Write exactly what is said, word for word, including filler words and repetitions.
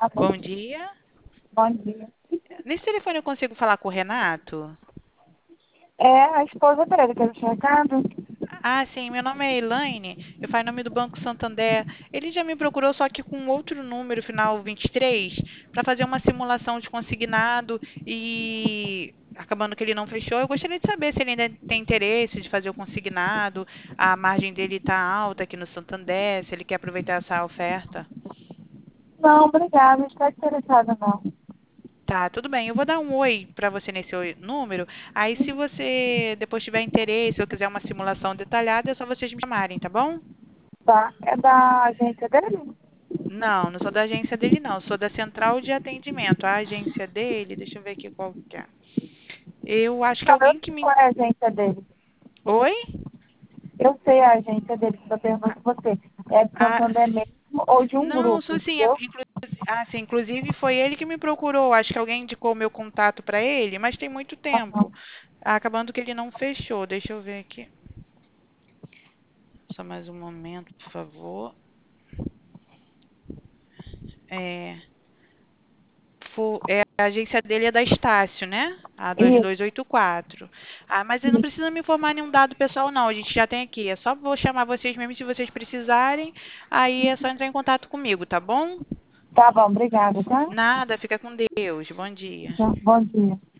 Bom dia. Bom dia. Nesse telefone eu consigo falar com o Renato? É a esposa dele, que ele tinha recado? Ah, sim, meu nome é Elaine, eu faço em nome do Banco Santander. Ele já me procurou, só que com outro número, final vinte e três, para fazer uma simulação de consignado e acabando que ele não fechou. Eu gostaria de saber se ele ainda tem interesse de fazer o consignado, a margem dele está alta aqui no Santander, se ele quer aproveitar essa oferta. Não, obrigada, não está interessada não. Tá, tudo bem. Eu vou dar um oi para você nesse oi- número. Aí, se você depois tiver interesse ou quiser uma simulação detalhada, é só vocês me chamarem, tá bom? Tá? É da agência dele? Não, não sou da agência dele, não. Sou da central de atendimento. A agência dele, deixa eu ver aqui qual que é. Eu acho que Não, eu alguém que sei me. qual é a agência dele. Oi? Eu sei a agência dele, que eu pergunto você. É de Ah, Santander mesmo ou de um não, grupo, sou sim. É, entendeu? inclu- ah, sim, inclusive foi ele que me procurou. Acho que alguém indicou meu contato para ele, mas tem muito Aham. tempo. Acabando que ele não fechou. Deixa eu ver aqui. Só mais um momento, por favor. É. Fo- é, a agência dele é da Estácio, né? A dois Isso, dois oito quatro. Ah, mas ele não isso. precisa me informar nenhum dado pessoal, não. A gente já tem aqui. É só vou chamar vocês mesmo se vocês precisarem. Aí é só entrar em contato comigo, tá bom? Tá bom, obrigada, tá? Nada, fica com Deus. Bom dia. Tá, bom dia.